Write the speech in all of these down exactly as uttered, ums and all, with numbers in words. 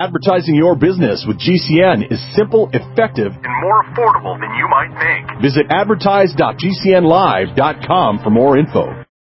Advertising your business with G C N is simple, effective, and more affordable than you might think. Visit advertise dot g c n live dot com for more info.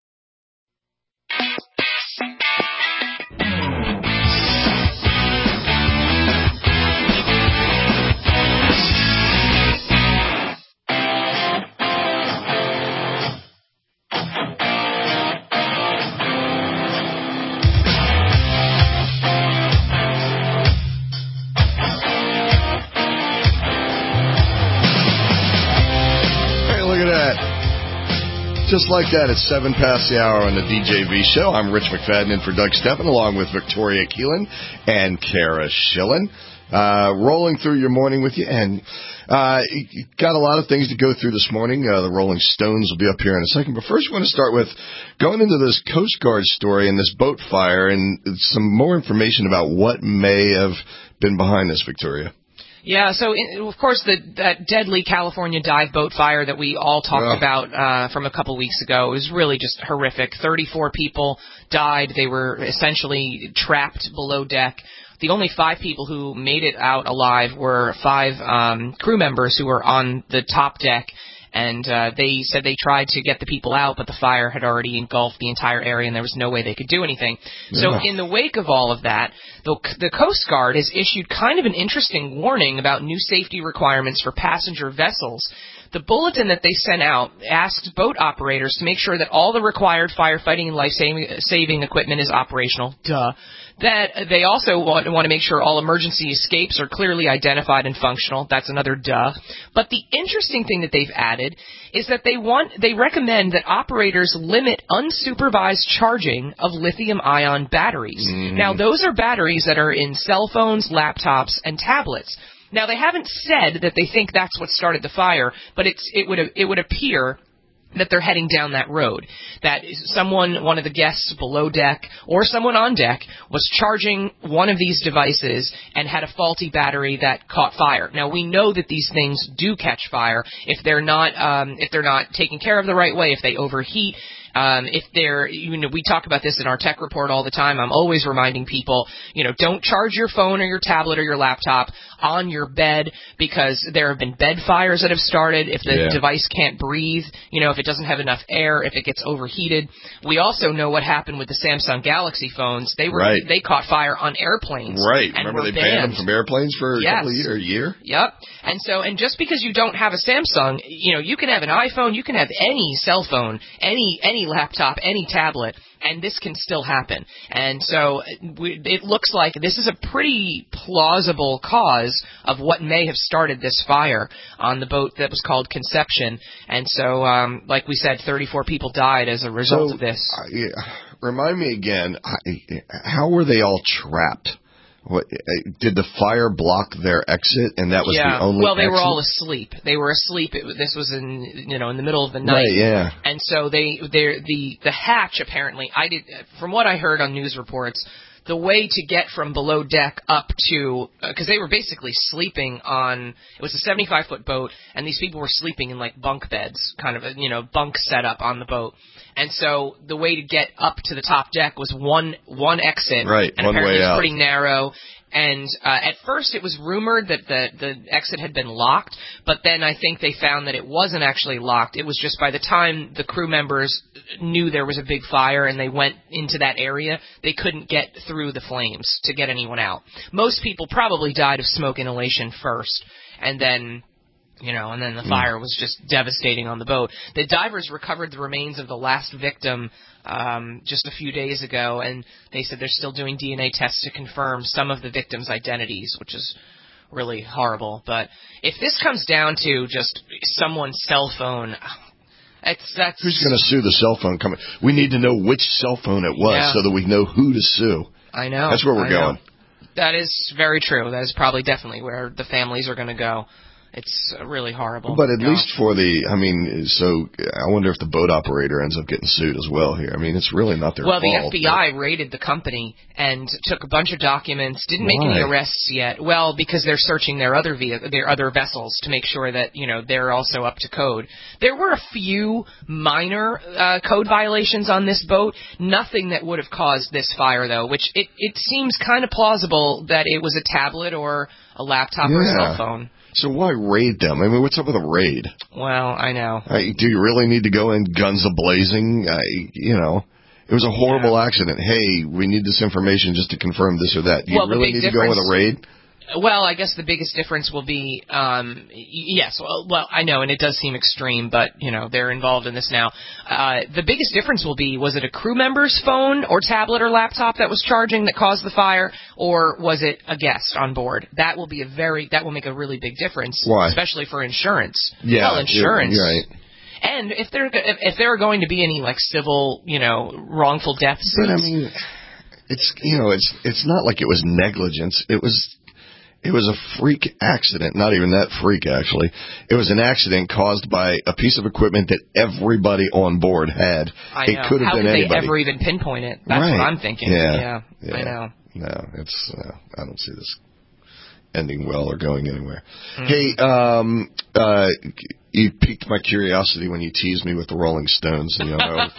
Just like that, it's seven past the hour on the D J V show. I'm Rich McFadden in for Doug Steffen, along with Victoria Keelan and Kara Schillen. Uh, rolling through your morning with you, and uh, got a lot of things to go through this morning. Uh, the Rolling Stones will be up here in a second, but first we want to start with going into this Coast Guard story and this boat fire, and some more information about what may have been behind this, Victoria. Yeah, so, in, of course, the, that deadly California dive boat fire that we all talked oh. about uh, from a couple weeks ago was really just horrific. thirty-four people died. They were essentially trapped below deck. The only five people who made it out alive were five um, crew members who were on the top deck. And uh, they said they tried to get the people out, but the fire had already engulfed the entire area, and there was no way they could do anything. Yeah. So in the wake of all of that, the, the Coast Guard has issued kind of an interesting warning about new safety requirements for passenger vessels. The bulletin that they sent out asked boat operators to make sure that all the required firefighting and life-saving equipment is operational. Duh. That they also want, want to make sure all emergency escapes are clearly identified and functional. That's another duh. But the interesting thing that they've added is that they want they recommend that operators limit unsupervised charging of lithium-ion batteries. Mm. Now, those are batteries that are in cell phones, laptops, and tablets. Now, they haven't said that they think that's what started the fire, but it's it would it would appear that they're heading down that road, that someone, one of the guests below deck or someone on deck was charging one of these devices and had a faulty battery that caught fire. Now, we know that these things do catch fire if they're not um, if they're not taken care of the right way, if they overheat. Um, if they're, you know, we talk about this in our tech report all the time. I'm always reminding people, you know, don't charge your phone or your tablet or your laptop on your bed, because there have been bed fires that have started. If the yeah. device can't breathe, you know, if it doesn't have enough air, if it gets overheated. We also know what happened with the Samsung Galaxy phones. They were right. they caught fire on airplanes. Right. And Remember were they banned. banned them from airplanes for a yes. couple of years, a year? Yep. And so, and just because you don't have a Samsung, you know, you can have an iPhone, you can have any cell phone, any any laptop, any tablet, and this can still happen. And so we, it looks like this is a pretty plausible cause of what may have started this fire on the boat that was called Conception. And so, um, like we said, thirty-four people died as a result so, of this. Uh, yeah, remind me again, how were they all trapped? What, did the fire block their exit, and that was yeah. the only well, they exit? were all asleep. They were asleep. It, this was in, you know, in the middle of the night. Right, yeah. And so they, the the hatch apparently, I did, from what I heard on news reports, the way to get from below deck up to, because uh, they were basically sleeping on, it was a seventy-five foot boat, and these people were sleeping in like bunk beds, kind of a, you know, bunk setup on the boat. And so the way to get up to the top deck was one one exit, right? And one apparently way it's out. pretty narrow. And uh, at first it was rumored that the the exit had been locked, but then I think they found that it wasn't actually locked. It was just by the time the crew members knew there was a big fire and they went into that area, they couldn't get through the flames to get anyone out. Most people probably died of smoke inhalation first, and then... You know, and then the fire was just devastating on the boat. The divers recovered the remains of the last victim um, just a few days ago, and they said they're still doing D N A tests to confirm some of the victims' identities, which is really horrible. But if this comes down to just someone's cell phone, it's, that's... Who's going to sue the cell phone company? We need to know which cell phone it was yeah. so that we know who to sue. I know. That's where we're I going. Know. That is very true. That is probably definitely where the families are going to go. It's really horrible. But at Gosh. least for the, I mean, so I wonder if the boat operator ends up getting sued as well here. I mean, it's really not their well, fault. Well, the F B I but... raided the company and took a bunch of documents, didn't make Why? any arrests yet. Well, because they're searching their other ve- their other vessels to make sure that, you know, they're also up to code. There were a few minor uh, code violations on this boat, nothing that would have caused this fire, though, which it, it seems kind of plausible that it was a tablet or a laptop yeah. or a cell phone. So why raid them? I mean, what's up with a raid? Well, I know. I, do you really need to go in guns a-blazing? I, you know, it was a horrible yeah. accident. Hey, we need this information just to confirm this or that. Do you well, really need to go with a raid? Well, I guess the biggest difference will be, um, yes, well, well, I know, and it does seem extreme, but, you know, they're involved in this now. Uh, the biggest difference will be, was it a crew member's phone or tablet or laptop that was charging that caused the fire, or was it a guest on board? That will be a very, that will make a really big difference. Why? Especially for insurance. Yeah. Well, insurance. You're, you're right. And if there, if, if there are going to be any, like, civil, you know, wrongful death suits. But, I mean, it's, you know, it's, it's not like it was negligence. It was... It was a freak accident. Not even that freak, actually. It was an accident caused by a piece of equipment that everybody on board had. I it know. could have How been could anybody. they ever even pinpoint it? That's right. what I'm thinking. Yeah. Yeah, yeah. I know. No, it's. Uh, I don't see this ending well or going anywhere. Mm. Hey, um, uh, you piqued my curiosity when you teased me with the Rolling Stones. You know,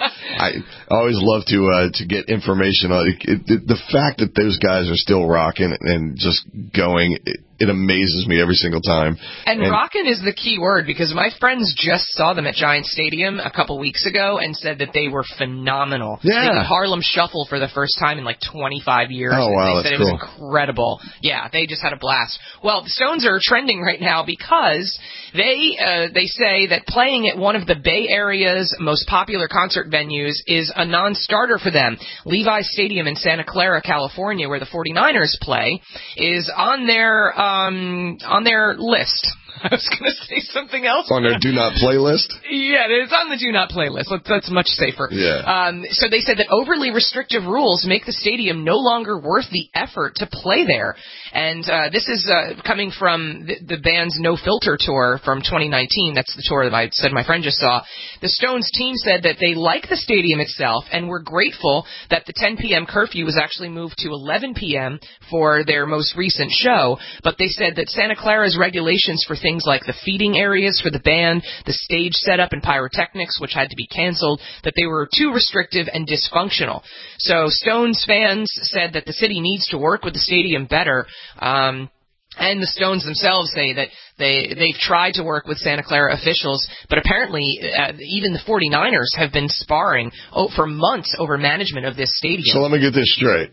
I, I always love to uh, to get information on it, it, the fact that those guys are still rocking and just going. It, it amazes me every single time. And, and rockin' is the key word, because my friends just saw them at Giant Stadium a couple weeks ago and said that they were phenomenal. Yeah. They did Harlem Shuffle for the first time in like twenty-five years. Oh, wow, they said that's it cool. was incredible. Yeah, they just had a blast. Well, the Stones are trending right now because they uh, they say that playing at one of the Bay Area's most popular concert venues is a non-starter for them. Levi's Stadium in Santa Clara, California, where the forty-niners play, is on their um, on their list. I was going to say something else. On their do not play list? Yeah, it's on the do not play list. That's, that's much safer. Yeah. Um, so they said that overly restrictive rules make the stadium no longer worth the effort to play there. And uh, this is uh, coming from the, the band's No Filter tour from twenty nineteen. That's the tour that I said my friend just saw. The Stones team said that they like the stadium itself and were grateful that the ten p.m. curfew was actually moved to eleven p.m. for their most recent show. But they said that Santa Clara's regulations for things like the feeding areas for the band, the stage setup and pyrotechnics, which had to be canceled, that they were too restrictive and dysfunctional. So Stones fans said that the city needs to work with the stadium better. Um, and the Stones themselves say that they, they've tried to work with Santa Clara officials, but apparently uh, even the forty-niners have been sparring oh, for months over management of this stadium. So let me get this straight.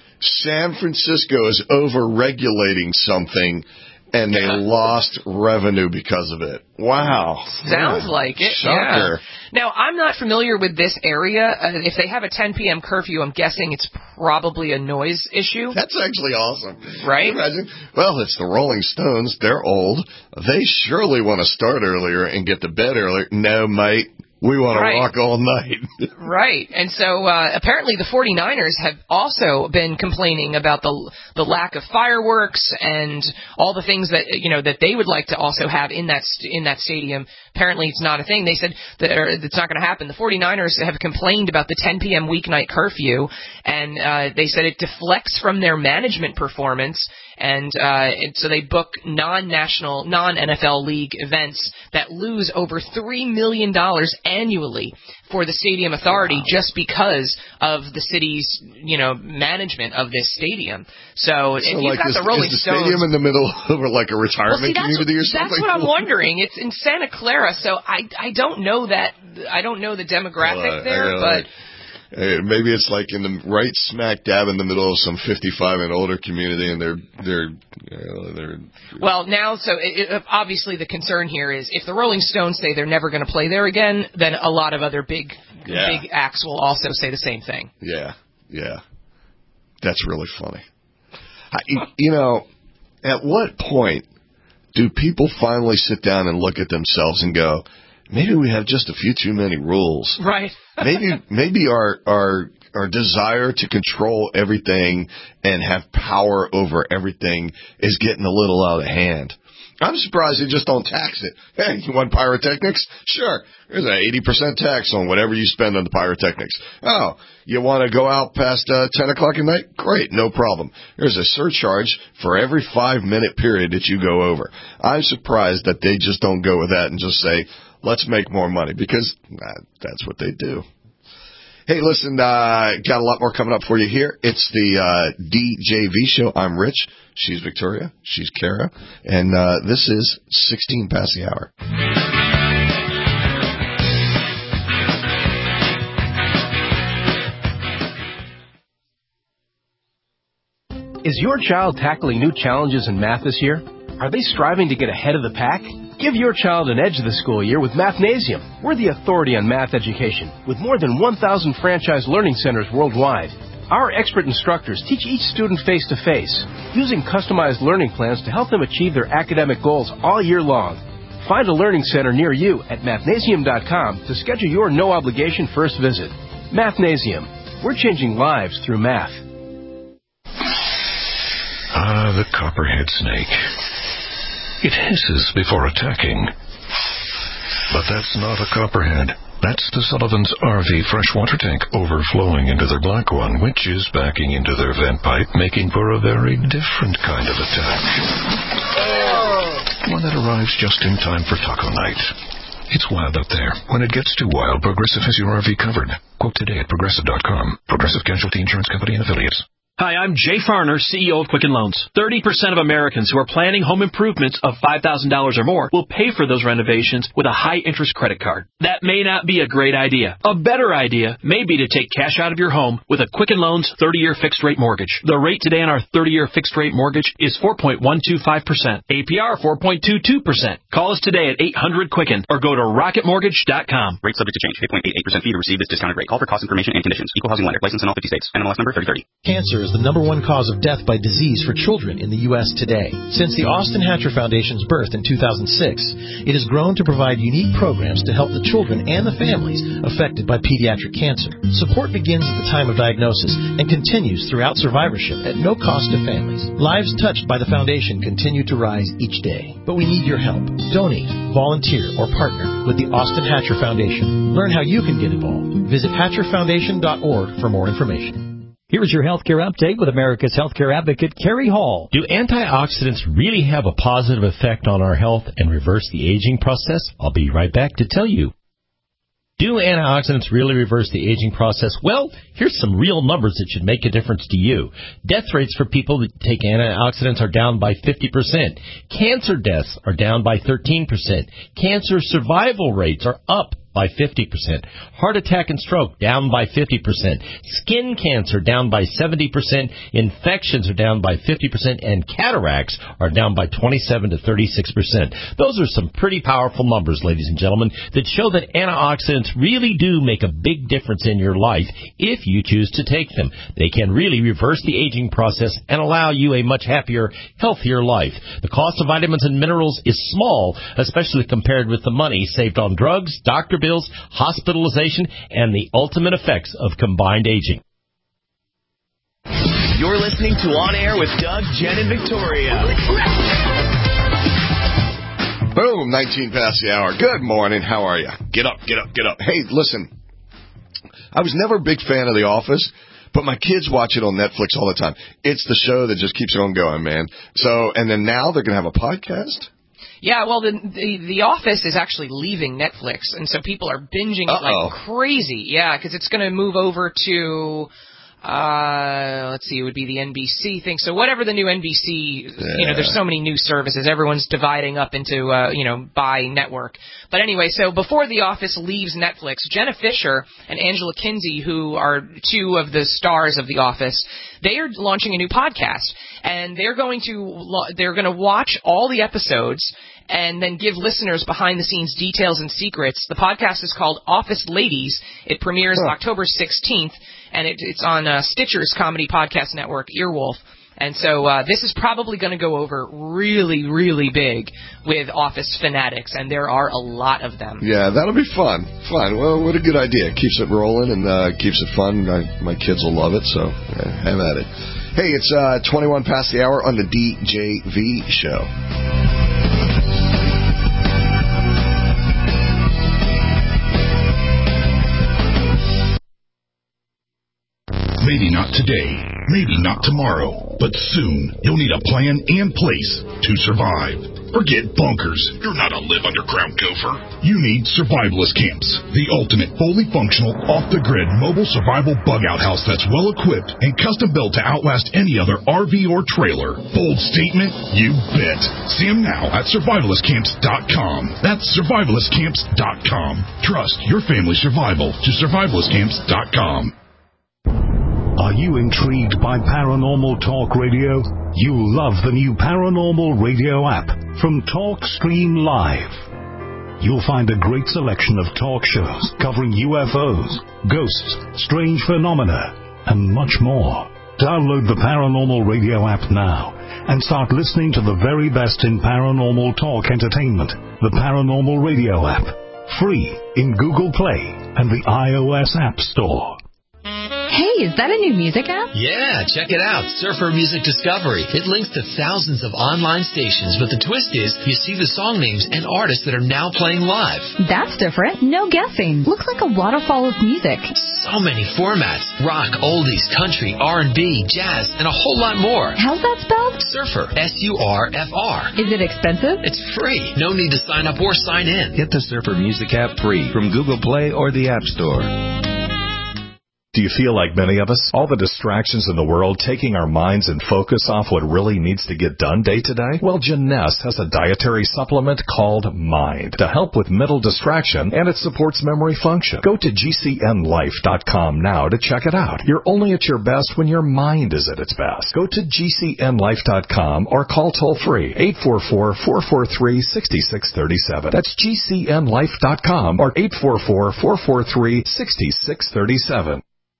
San Francisco is over-regulating something, and they lost revenue because of it. Wow. Sounds yeah. like it. Shocker. Yeah. Now, I'm not familiar with this area. Uh, if they have a ten p.m. curfew, I'm guessing it's probably a noise issue. That's actually awesome. Right? Can you imagine? Well, it's the Rolling Stones. They're old. They surely want to start earlier and get to bed earlier. No, mate. We want to right. rock all night. Right. And so uh, apparently the forty-niners have also been complaining about the the lack of fireworks and all the things that, you know, that they would like to also have in that in that stadium. Apparently it's not a thing. They said that it's not going to happen. The forty-niners have complained about the ten p.m. weeknight curfew, and uh, they said it deflects from their management performance. And, uh, and so they book non-national, non-N F L league events that lose over three million dollars annually for the stadium authority wow. just because of the city's, you know, management of this stadium. So, so if like you've got this, the Rolling Stones... Is the Stones, stadium in the middle of like a retirement well, see, community or something? That's what I'm wondering. It's in Santa Clara, so I, I don't know that, I don't know the demographic well, I, there, I but... Like, Uh, maybe it's like in the right smack dab in the middle of some fifty-five and older community, and they're they're uh, they're. Well, now, so it, it, obviously the concern here is if the Rolling Stones say they're never going to play there again, then a lot of other big yeah. big acts will also say the same thing. Yeah, yeah, that's really funny. I, you know, at what point do people finally sit down and look at themselves and go, maybe we have just a few too many rules? Right. maybe maybe our our or desire to control everything and have power over everything is getting a little out of hand. I'm surprised they just don't tax it. Hey, you want pyrotechnics? Sure. There's an eighty percent tax on whatever you spend on the pyrotechnics. Oh, you want to go out past uh, ten o'clock at night? Great, no problem. There's a surcharge for every five-minute period that you go over. I'm surprised that they just don't go with that and just say, let's make more money, because uh, that's what they do. Hey, listen, uh, got a lot more coming up for you here. It's the uh, D J V show. I'm Rich. She's Victoria. She's Kara. And uh, this is sixteen past the hour. Is your child tackling new challenges in math this year? Are they striving to get ahead of the pack? Give your child an edge this school year with Mathnasium. We're the authority on math education, with more than one thousand franchise learning centers worldwide. Our expert instructors teach each student face-to-face, using customized learning plans to help them achieve their academic goals all year long. Find a learning center near you at mathnasium dot com to schedule your no-obligation first visit. Mathnasium. We're changing lives through math. Ah, the copperhead snake. It hisses before attacking. But that's not a copperhead. That's the Sullivan's R V freshwater tank overflowing into their black one, which is backing into their vent pipe, making for a very different kind of attack. One that arrives just in time for taco night. It's wild up there. When it gets too wild, Progressive has your R V covered. Quote today at Progressive dot com. Progressive Casualty Insurance Company and Affiliates. Hi, I'm Jay Farner, C E O of Quicken Loans. thirty percent of Americans who are planning home improvements of five thousand dollars or more will pay for those renovations with a high-interest credit card. That may not be a great idea. A better idea may be to take cash out of your home with a Quicken Loans thirty-year fixed-rate mortgage. The rate today on our thirty-year fixed-rate mortgage is four point one two five percent. A P R four point two two percent. Call us today at eight hundred Quicken or go to rocket mortgage dot com. Rate subject to change. eight point eight eight percent fee to receive this discounted rate. Call for cost information and conditions. Equal housing lender. License in all fifty states. N M L S number thirty thirty. Cancer is the number one cause of death by disease for children in the U S today. Since the Austin Hatcher Foundation's birth in two thousand six, it has grown to provide unique programs to help the children and the families affected by pediatric cancer. Support begins at the time of diagnosis and continues throughout survivorship at no cost to families. Lives touched by the foundation continue to rise each day. But we need your help. Donate, volunteer, or partner with the Austin Hatcher Foundation. Learn how you can get involved. Visit hatcher foundation dot org for more information. Here's your healthcare update with America's healthcare advocate, Carrie Hall. Do antioxidants really have a positive effect on our health and reverse the aging process? I'll be right back to tell you. Do antioxidants really reverse the aging process? Well, here's some real numbers that should make a difference to you. Death rates for people that take antioxidants are down by fifty percent. Cancer deaths are down by thirteen percent. Cancer survival rates are up by fifty percent. Heart attack and stroke down by fifty percent. Skin cancer down by seventy percent. Infections are down by fifty percent. And cataracts are down by twenty-seven to thirty-six percent. Those are some pretty powerful numbers, ladies and gentlemen, that show that antioxidants really do make a big difference in your life if you choose to take them. They can really reverse the aging process and allow you a much happier, healthier life. The cost of vitamins and minerals is small, especially compared with the money saved on drugs, doctor bills, hospitalization, and the ultimate effects of combined aging. You're listening to On Air with Doug, Jen, and Victoria. Boom, nineteen past the hour. Good morning. How are you? Get up, get up, get up. Hey, listen, I was never a big fan of The Office, but my kids watch it on Netflix all the time. It's the show that just keeps on going, man. So, and then now they're going to have a podcast? Yeah, well, the, the The Office is actually leaving Netflix, and so people are binging it Uh-oh. like crazy. Yeah, because it's going to move over to, uh, let's see, it would be the N B C thing. So whatever the new N B C, yeah. you know, there's so many new services. Everyone's dividing up into, uh, you know, by network. But anyway, so before The Office leaves Netflix, Jenna Fisher and Angela Kinsey, who are two of the stars of The Office, they are launching a new podcast, and they're going to they're going to watch all the episodes and then give listeners behind-the-scenes details and secrets. The podcast is called Office Ladies. It premieres oh. October sixteenth, and it, it's on uh, Stitcher's comedy podcast network, Earwolf. And so uh, this is probably going to go over really, really big with Office fanatics, and there are a lot of them. Yeah, that'll be fun. Fun. Well, what a good idea. Keeps it rolling and uh, keeps it fun. I, my kids will love it, so yeah, have at it. Hey, it's uh, twenty-one past the hour on the D J V show. Maybe not today, maybe not tomorrow, but soon you'll need a plan and place to survive. Forget bunkers. You're not a live underground gopher. You need Survivalist Camps, the ultimate fully functional, off-the-grid mobile survival bug-out house that's well-equipped and custom-built to outlast any other R V or trailer. Bold statement? You bet. See them now at survivalist camps dot com. That's survivalist camps dot com. Trust your family's survival to survivalist camps dot com. Are you intrigued by Paranormal Talk Radio? You'll love the new Paranormal Radio app from TalkStream Live. You'll find a great selection of talk shows covering U F Os, ghosts, strange phenomena, and much more. Download the Paranormal Radio app now and start listening to the very best in paranormal talk entertainment. The Paranormal Radio app, free in Google Play and the iOS App Store. Hey, is that a new music app? Yeah, check it out. Surfer Music Discovery. It links to thousands of online stations, but the twist is you see the song names and artists that are now playing live. That's different. No guessing. Looks like a waterfall of music. So many formats. Rock, oldies, country, R and B, jazz, and a whole lot more. How's that spelled? Surfer. S U R F R. Is it expensive? It's free. No need to sign up or sign in. Get the Surfer Music app free from Google Play or the App Store. Do you feel like many of us? All the distractions in the world taking our minds and focus off what really needs to get done day to day? Well, Genest has a dietary supplement called Mind to help with mental distraction, and it supports memory function. Go to G C N life dot com now to check it out. You're only at your best when your mind is at its best. Go to G C N life dot com or call toll-free eight four four, four four three, six six three seven. That's G C N life dot com or eight four four, four four three, six six three seven.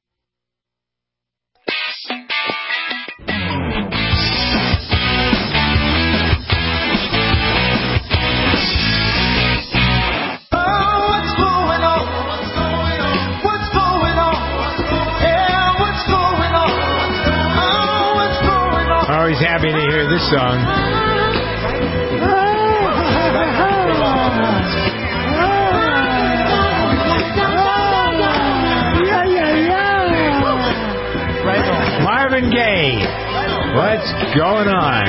Always happy to hear this song. Marvin Gaye, what's going on?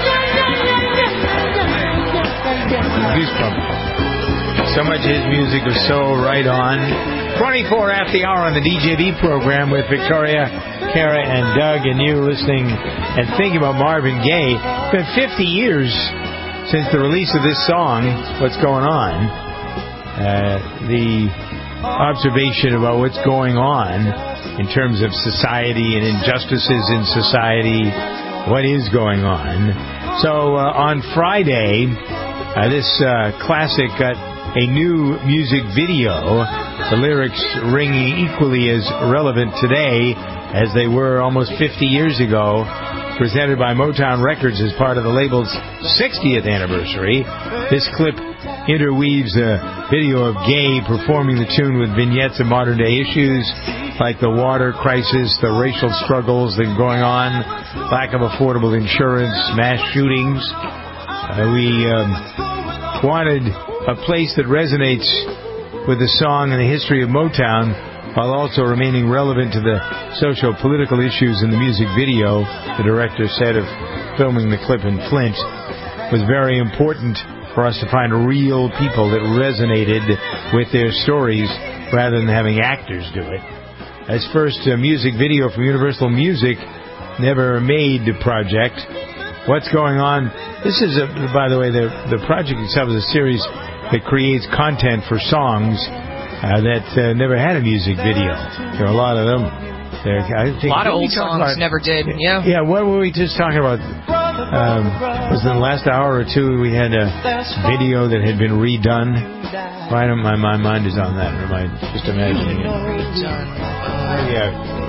Goosebumps. So much of his music is so right on. twenty-four after the hour on the D J V program with Victoria, Kara, and Doug, and you listening and thinking about Marvin Gaye. It's been fifty years since the release of this song, What's Going On. Uh, the observation about what's going on in terms of society and injustices in society, what is going on. So uh, on Friday, uh, this uh, classic got a new music video, the lyrics ringing equally as relevant today as they were almost fifty years ago, presented by Motown Records as part of the label's sixtieth anniversary. This clip interweaves a video of Gaye performing the tune with vignettes of modern-day issues like the water crisis, the racial struggles that are going on, lack of affordable insurance, mass shootings. Uh, we um, wanted a place that resonates with the song and the history of Motown, while also remaining relevant to the socio-political issues in the music video. The director said of filming the clip in Flint was very important for us to find real people that resonated with their stories rather than having actors do it. As first uh, music video from Universal Music never made the project. What's going on? This is, a, by the way, the, the project itself is a series that creates content for songs uh, that uh, never had a music video. There are a lot of them. There, I think, a lot of old songs about, never did, yeah. Yeah, what were we just talking about? Um, was in the last hour or two we had a video that had been redone? Why don't my, my mind is on that, or am I just imagining it? Redone. Yeah.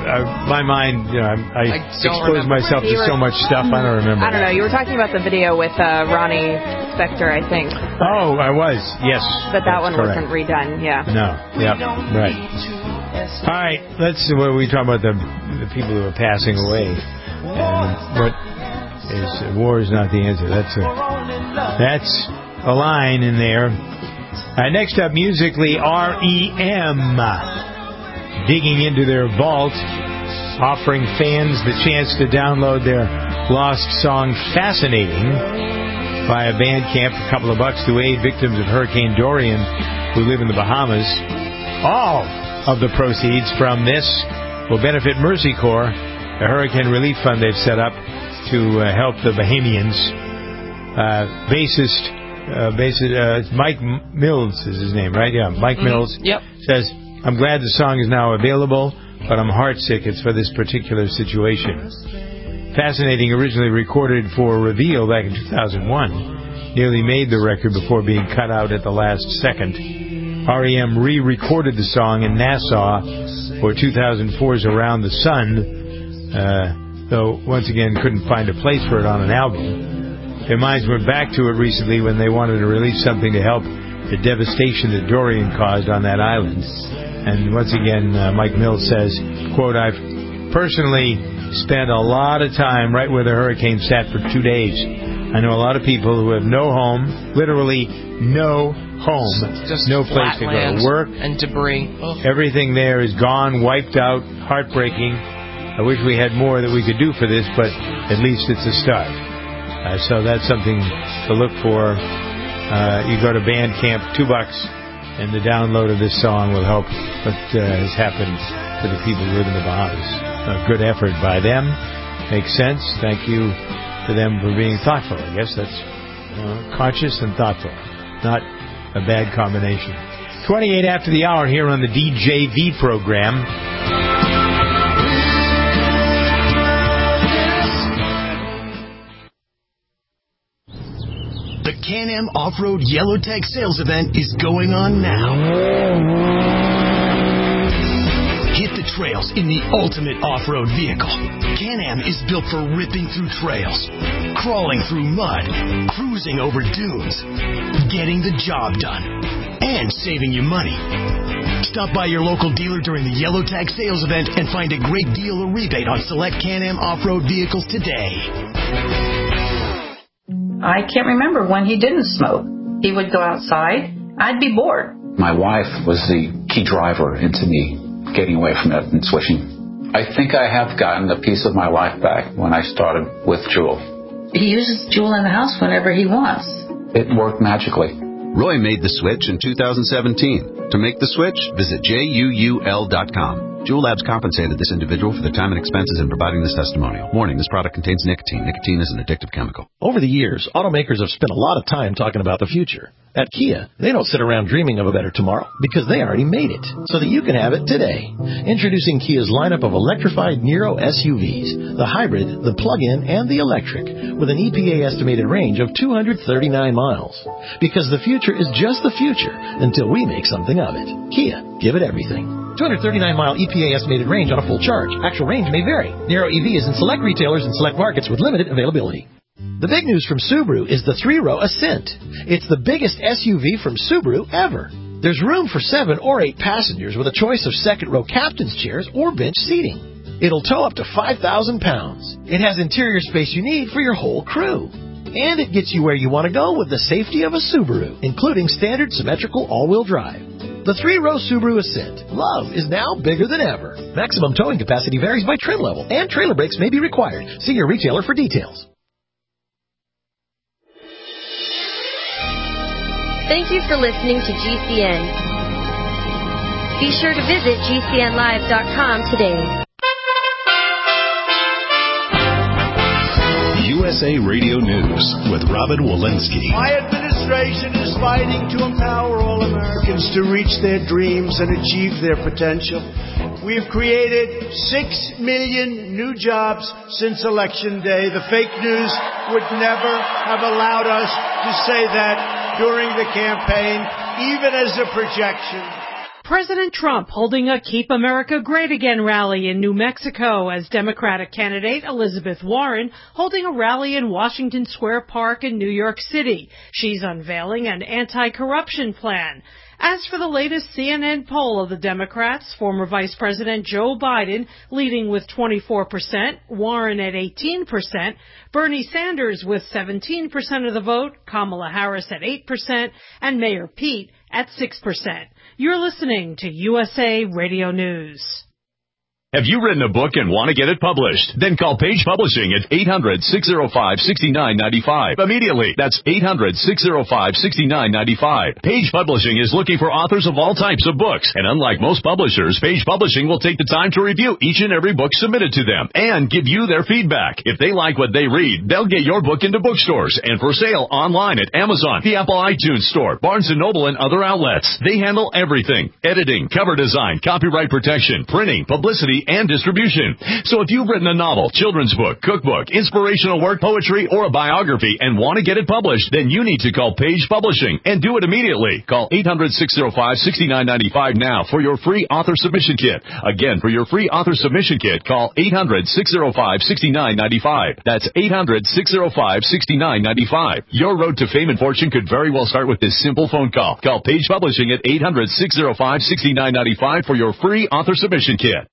uh, my mind, you know, I, I, I expose myself to so much stuff. I don't remember. I don't know. You were talking about the video with uh, Ronnie Spector, I think. Oh, I was. Yes. But that one correct. wasn't redone. Yeah. No. Yep. Right. All right. Let's. Well, we talk about the the people who are passing away, and what is war is not the answer. That's a that's a line in there. Uh, next up, musically, R E M digging into their vault, offering fans the chance to download their lost song "Fascinating" via Bandcamp for a couple of bucks to aid victims of Hurricane Dorian who live in the Bahamas. All of the proceeds from this will benefit Mercy Corps, a hurricane relief fund they've set up to uh, help the Bahamians. Uh, bassist, uh, bassist uh, Mike Mills is his name, right? Yeah, Mike Mm-hmm. Mills Yep. says, "I'm glad the song is now available, but I'm heartsick it's for this particular situation." Fascinating, originally recorded for Reveal back in two thousand one, nearly made the record before being cut out at the last second. R E M re-recorded the song in Nassau for two thousand four's Around the Sun, uh, though once again couldn't find a place for it on an album. Their minds went back to it recently when they wanted to release something to help the devastation that Dorian caused on that island. And once again, uh, Mike Mills says, quote, "I've personally spent a lot of time right where the hurricane sat for two days. I know a lot of people who have no home, literally no home, Just no place to go to work. And debris. Oh. Everything there is gone, wiped out, heartbreaking. I wish we had more that we could do for this, but at least it's a start." Uh, so that's something to look for. Uh, you go to Bandcamp, two bucks, and the download of this song will help what uh, has happened to the people who live in the Bahamas. A good effort by them. Makes sense. Thank you to them for being thoughtful. I guess that's you know, conscious and thoughtful. Not a bad combination. twenty-eight after the hour here on the D J V program. The Can-Am Off-Road Yellow Tag Sales Event is going on now. Hit the trails in the ultimate off-road vehicle. Can-Am is built for ripping through trails, crawling through mud, cruising over dunes, getting the job done, and saving you money. Stop by your local dealer during the Yellow Tag Sales Event and find a great deal or rebate on select Can-Am off-road vehicles today. I can't remember when he didn't smoke. He would go outside. I'd be bored. My wife was the key driver into me getting away from it and switching. I think I have gotten a piece of my life back when I started with Juul. He uses Juul in the house whenever he wants. It worked magically. Roy made the switch in two thousand seventeen. To make the switch, visit J U U L dot com. Juul Labs compensated this individual for the time and expenses in providing this testimonial. Warning, this product contains nicotine. Nicotine is an addictive chemical. Over the years, automakers have spent a lot of time talking about the future. At Kia, they don't sit around dreaming of a better tomorrow because they already made it, so that you can have it today. Introducing Kia's lineup of electrified Niro S U Vs, the hybrid, the plug-in, and the electric, with an E P A estimated range of two hundred thirty-nine miles. Because the future is just the future until we make something of it. Kia, give it everything. two hundred thirty-nine mile E P A estimated range on a full charge. Actual range may vary. Niro E V is in select retailers and select markets with limited availability. The big news from Subaru is the three-row Ascent. It's the biggest S U V from Subaru ever. There's room for seven or eight passengers with a choice of second-row captain's chairs or bench seating. It'll tow up to five thousand pounds. It has interior space you need for your whole crew. And it gets you where you want to go with the safety of a Subaru, including standard symmetrical all-wheel drive. The three-row Subaru Ascent. Love is now bigger than ever. Maximum towing capacity varies by trim level, and trailer brakes may be required. See your retailer for details. Thank you for listening to G C N. Be sure to visit G C N live dot com today. U S A Radio News with Robin Walensky. My administration is fighting to empower all Americans to reach their dreams and achieve their potential. We've created six million new jobs since Election Day. The fake news would never have allowed us to say that during the campaign, even as a projection. President Trump holding a Keep America Great Again rally in New Mexico as Democratic candidate Elizabeth Warren holding a rally in Washington Square Park in New York City. She's unveiling an anti-corruption plan. As for the latest C N N poll of the Democrats, former Vice President Joe Biden leading with twenty-four percent, Warren at eighteen percent, Bernie Sanders with seventeen percent of the vote, Kamala Harris at eight percent, and Mayor Pete at six percent. You're listening to U S A Radio News. Have you written a book and want to get it published? Then call Page Publishing at eight hundred, six oh five, six nine nine five. Immediately. That's eight hundred, six oh five, six nine nine five. Page Publishing is looking for authors of all types of books. And unlike most publishers, Page Publishing will take the time to review each and every book submitted to them and give you their feedback. If they like what they read, they'll get your book into bookstores and for sale online at Amazon, the Apple iTunes Store, Barnes and Noble, and other outlets. They handle everything: editing, cover design, copyright protection, printing, publicity, and distribution. So if you've written a novel, children's book, cookbook, inspirational work, poetry, or a biography and want to get it published, then you need to call Page Publishing and do it immediately. Call eight hundred, six oh five, six nine nine five now for your free author submission kit. Again, for your free author submission kit, call eight hundred, six oh five, six nine nine five. That's eight hundred, six oh five, six nine nine five. Your road to fame and fortune could very well start with this simple phone call. Call Page Publishing at eight hundred, six oh five, six nine nine five for your free author submission kit.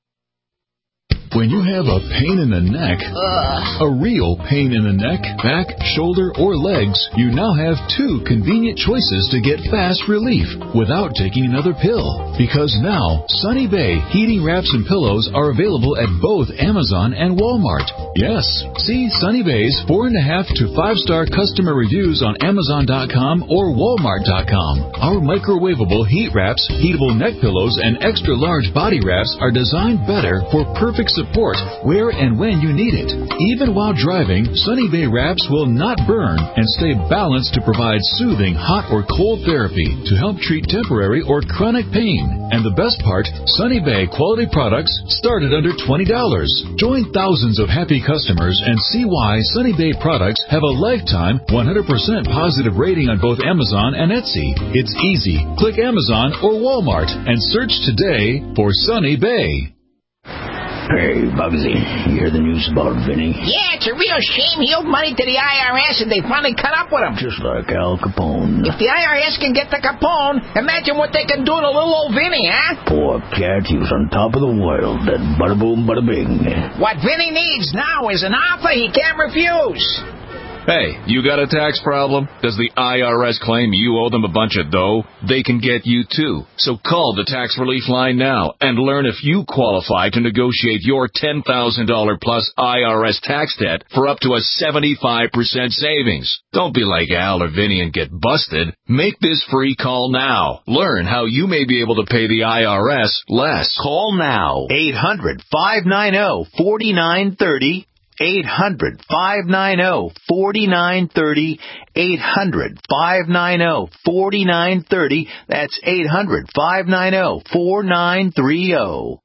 When you have a pain in the neck, Ugh. a real pain in the neck, back, shoulder, or legs, you now have two convenient choices to get fast relief without taking another pill. Because now, Sunny Bay heating wraps and pillows are available at both Amazon and Walmart. Yes, see Sunny Bay's four and a half to five star customer reviews on Amazon dot com or Walmart dot com. Our microwavable heat wraps, heatable neck pillows, and extra large body wraps are designed better for perfect support where and when you need it. Even while driving, Sunny Bay wraps will not burn and stay balanced to provide soothing hot or cold therapy to help treat temporary or chronic pain. And the best part, Sunny Bay quality products start at under twenty dollars. Join thousands of happy customers and see why Sunny Bay products have a lifetime one hundred percent positive rating on both Amazon and Etsy. It's easy. Click Amazon or Walmart and search today for Sunny Bay. Hey, Bugsy, you hear the news about Vinny? Yeah, it's a real shame. He owed money to the I R S and they finally cut up with him. Just like Al Capone. If the I R S can get to Capone, imagine what they can do to little old Vinny, huh? Poor cat, he was on top of the world. Then bada boom, bada bing. What Vinny needs now is an offer he can't refuse. Hey, you got a tax problem? Does the I R S claim you owe them a bunch of dough? They can get you too. So call the Tax Relief Line now and learn if you qualify to negotiate your ten thousand dollars plus I R S tax debt for up to a seventy-five percent savings. Don't be like Al or Vinny and get busted. Make this free call now. Learn how you may be able to pay the I R S less. Call now. eight hundred, five nine zero, four nine three zero. eight hundred, five nine zero, four nine three zero. eight hundred, five nine zero, four nine three zero. That's eight hundred, five nine zero, four nine three zero.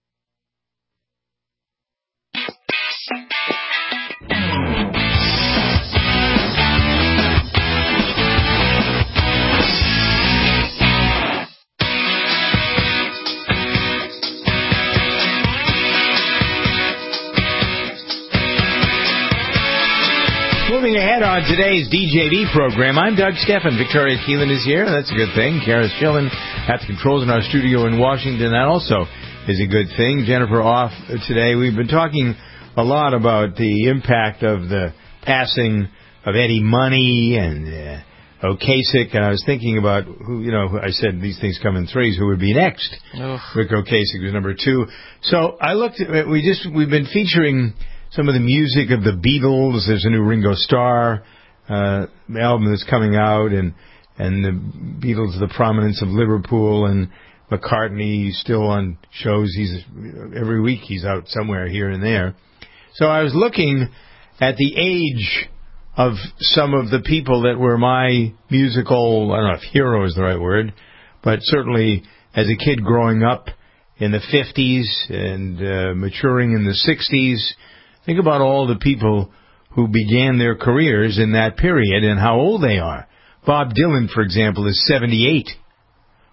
Moving ahead on today's D J V program, I'm Doug Steffen. Victoria Keelan is here. That's a good thing. Kara Schillen at the controls in our studio in Washington. That also is a good thing. Jennifer off today. We've been talking a lot about the impact of the passing of Eddie Money and uh, Ocasek, and I was thinking about who, you know, I said these things come in threes. Who would be next? Oh. Rick Ocasek was number two. So I looked at, we just, we've been featuring some of the music of the Beatles. There's a new Ringo Starr uh, album that's coming out, and and the Beatles, the prominence of Liverpool, and McCartney still on shows. He's every week he's out somewhere here and there. So I was looking at the age of some of the people that were my musical, I don't know if hero is the right word, but certainly as a kid growing up in the fifties and uh, maturing in the sixties. Think about all the people who began their careers in that period and how old they are. Bob Dylan, for example, is seventy-eight.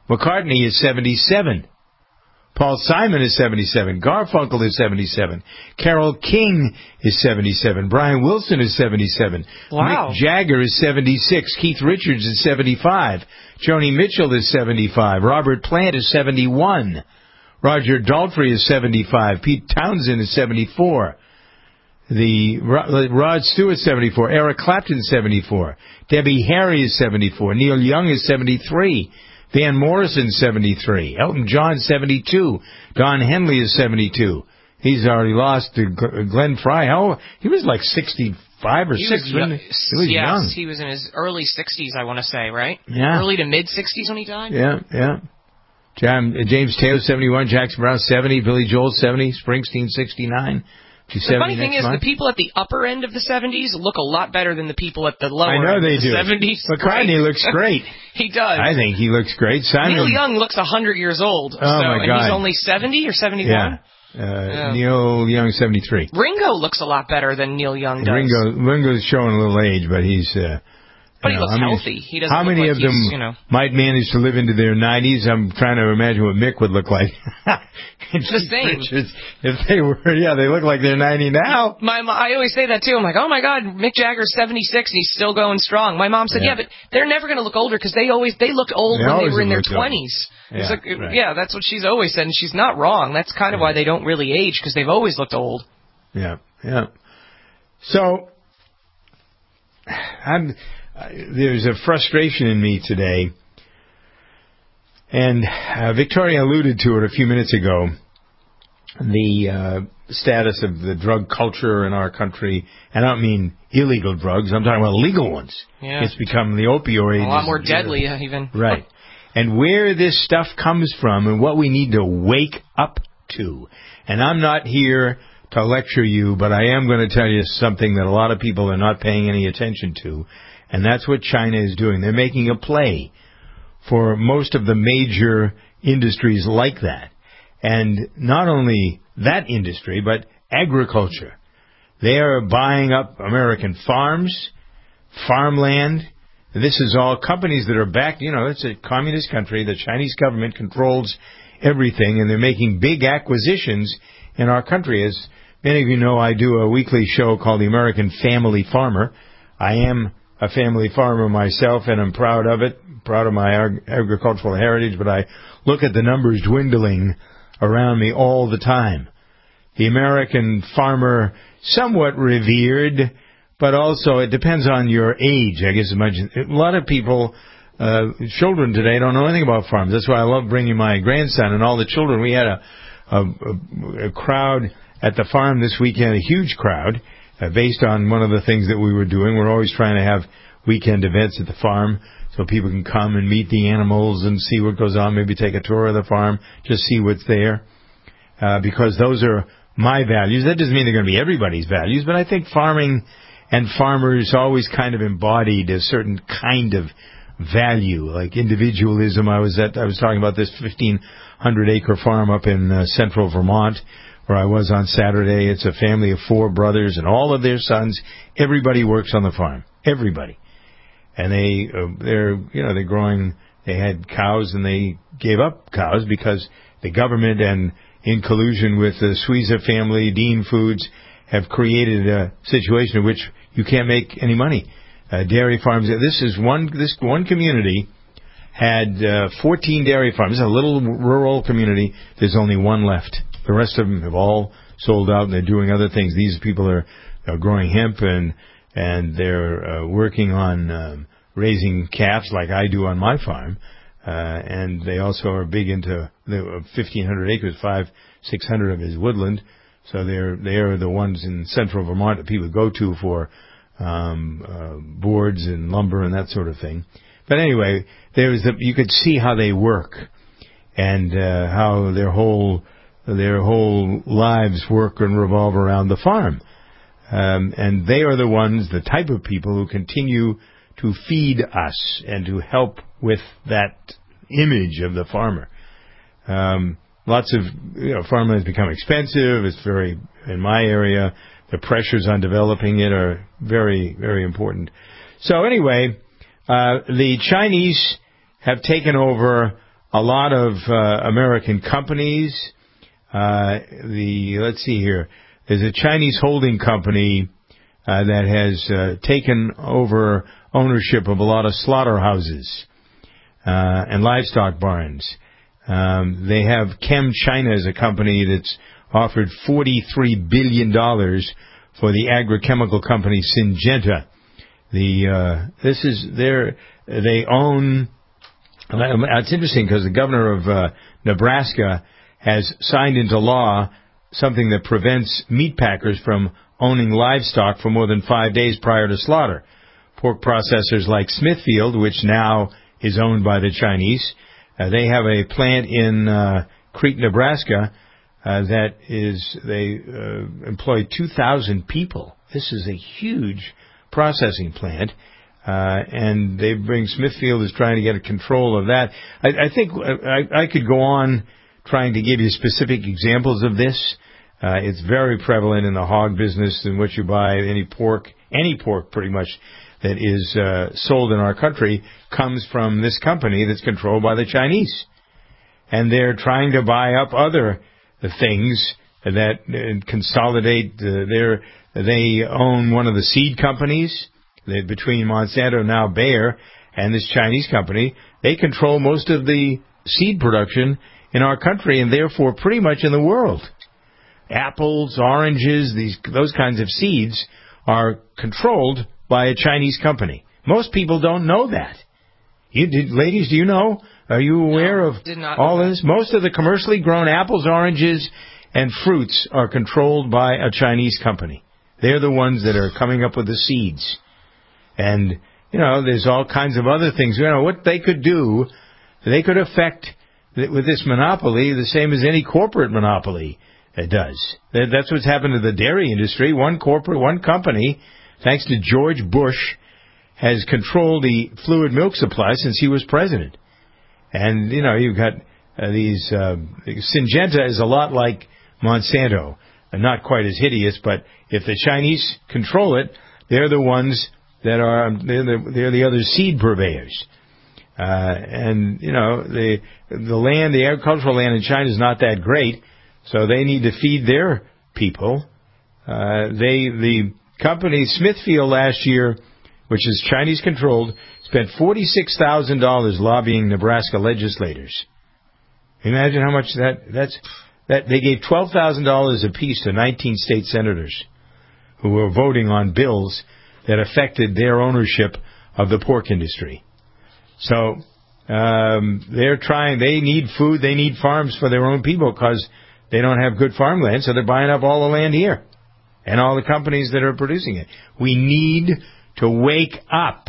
McCartney is seventy-seven. Paul Simon is seventy-seven. Garfunkel is seventy-seven. Carole King is seventy-seven. Brian Wilson is seventy-seven. Wow. Mick Jagger is seventy-six. Keith Richards is seventy-five. Joni Mitchell is seventy-five. Robert Plant is seventy-one. Roger Daltrey is seventy-five. Pete Townsend is seventy-four. The Rod Stewart is seventy-four. Eric Clapton is seventy-four. Debbie Harry is seventy-four. Neil Young is seventy-three. Van Morrison, seventy-three. Elton John, seventy-two. Don Henley is seventy-two. He's already lost to Glenn Frey. How he was like sixty-five or he six. Was wasn't young, he? He was yes, young. he was in his early sixties, I want to say, right? Yeah. Early to mid-sixties when he died? Yeah, yeah. John, uh, James Taylor, seventy-one. Jackson Brown, seventy. Billy Joel, seventy. Springsteen, sixty-nine. The funny thing is, month. the people at the upper end of the seventies look a lot better than the people at the lower I know end they of the do. seventies. McCartney looks great. He does. I think he looks great. Simon, Neil Young looks one hundred years old. Oh, so, my God. And he's only seventy or seventy-one? Yeah. Uh, yeah. Neil Young, seventy-three. Ringo looks a lot better than Neil Young does. Ringo, Ringo's showing a little age, but he's... Uh, But he know, looks how healthy. Many, he doesn't how look many like of them you know, might manage to live into their nineties? I'm trying to imagine what Mick would look like. The same. Richards, if they were, yeah, they look like they're ninety now. My, I always say that too. I'm like, oh my God, Mick Jagger's seventy-six and he's still going strong. My mom said, yeah, yeah but they're never going to look older because they always they looked old they when they were in their old. twenties. Yeah, like, right. yeah, that's what she's always said, and she's not wrong. That's kind of yeah. why they don't really age because they've always looked old. Yeah, yeah. So, I'm. Uh, there's a frustration in me today, and uh, Victoria alluded to it a few minutes ago, the uh, status of the drug culture in our country. And I don't mean illegal drugs, I'm talking about legal ones. Yeah. It's become the opioid. A lot more deadly, uh, even. Right. And where this stuff comes from and what we need to wake up to. And I'm not here to lecture you, but I am going to tell you something that a lot of people are not paying any attention to. And that's what China is doing. They're making a play for most of the major industries like that. And not only that industry, but agriculture. They are buying up American farms, farmland. This is all companies that are backed. You know, it's a communist country. The Chinese government controls everything, and they're making big acquisitions in our country. As many of you know, I do a weekly show called The American Family Farmer. I am a family farmer myself, and I'm proud of it, proud of my ag- agricultural heritage, but I look at the numbers dwindling around me all the time. The American farmer, somewhat revered, but also it depends on your age, I guess. As much. A lot of people, uh, children today don't know anything about farms. That's why I love bringing my grandson and all the children. We had a, a, a, a crowd at the farm this weekend, a huge crowd. Uh, based on one of the things that we were doing. We're always trying to have weekend events at the farm so people can come and meet the animals and see what goes on, maybe take a tour of the farm, just see what's there, uh, because those are my values. That doesn't mean they're going to be everybody's values, but I think farming and farmers always kind of embodied a certain kind of value, like individualism. I was at, I was talking about this fifteen hundred acre farm up in uh, central Vermont, where I was on Saturday. It's a family of four brothers and all of their sons. Everybody works on the farm. Everybody. And they, uh, they're, you know, they're growing, they had cows and they gave up cows because the government and in collusion with the Suiza family, Dean Foods, have created a situation in which you can't make any money. Uh, dairy farms, this is one, this one community had uh, fourteen dairy farms. It's a little rural community. There's only one left. The rest of them have all sold out, and they're doing other things. These people are, are growing hemp, and and they're uh, working on um, raising calves like I do on my farm. Uh, and they also are big into the fifteen hundred acres, five, six hundred of it is woodland. So they're they are the ones in central Vermont that people go to for um, uh, boards and lumber and that sort of thing. But anyway, there was the, you could see how they work and uh, how their whole Their whole lives work and revolve around the farm. Um, and they are the ones, the type of people who continue to feed us and to help with that image of the farmer. Um, lots of, you know, farmland has become expensive. It's very, in my area, the pressures on developing it are very, very important. So anyway, uh, the Chinese have taken over a lot of uh, American companies. Uh, the let's see here. There's a Chinese holding company uh, that has uh, taken over ownership of a lot of slaughterhouses uh, and livestock barns. Um, they have ChemChina as a company that's offered forty-three billion dollars for the agrochemical company Syngenta. The uh, this is their they own. It's interesting because the governor of uh, Nebraska has signed into law something that prevents meat packers from owning livestock for more than five days prior to slaughter. Pork processors like Smithfield, which now is owned by the Chinese, uh, they have a plant in uh, Crete, Nebraska, uh, that is, they uh, employ two thousand people. This is a huge processing plant, uh, and they bring, Smithfield is trying to get a control of that. I, I think I, I could go on trying to give you specific examples of this. Uh, it's very prevalent in the hog business, in what you buy, any pork, any pork pretty much that is uh, sold in our country comes from this company that's controlled by the Chinese. And they're trying to buy up other things that uh, consolidate. Uh, their, they own one of the seed companies that between Monsanto, now Bayer, and this Chinese company. They control most of the seed production in our country and therefore pretty much in the world. Apples, oranges, these those kinds of seeds are controlled by a Chinese company. Most people don't know that. You, did, ladies, do you know? Are you aware no, of did not all know this? Most of the commercially grown apples, oranges, and fruits are controlled by a Chinese company. They're the ones that are coming up with the seeds. And, you know, there's all kinds of other things. You know, what they could do, they could affect, with this monopoly, the same as any corporate monopoly it does. That's what's happened to the dairy industry. One corporate, one company, thanks to George Bush, has controlled the fluid milk supply since he was president. And, you know, you've got uh, these, uh, Syngenta is a lot like Monsanto. And not quite as hideous, but if the Chinese control it, they're the ones that are, they're the, they're the other seed purveyors. Uh, and, you know, the, the land, the agricultural land in China is not that great, so they need to feed their people. Uh, they, the company Smithfield last year, which is Chinese controlled, spent forty-six thousand dollars lobbying Nebraska legislators. Imagine how much that, that's, that they gave twelve thousand dollars apiece to nineteen state senators who were voting on bills that affected their ownership of the pork industry. So, um, they're trying, they need food, they need farms for their own people because they don't have good farmland, so they're buying up all the land here and all the companies that are producing it. We need to wake up,